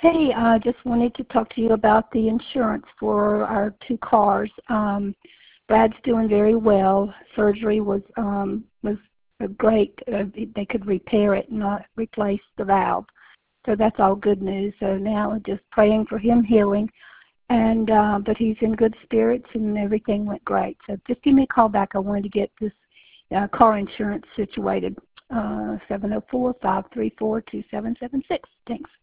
Hey, I just wanted to talk to you about the insurance for our 2 cars. Brad's doing very well. Surgery was great. They could repair it, not replace the valve. So that's all good news. So now we're just praying for him healing. And but he's in good spirits and everything went great. So just give me a call back. I wanted to get this car insurance situated. 704-534-2776. Thanks.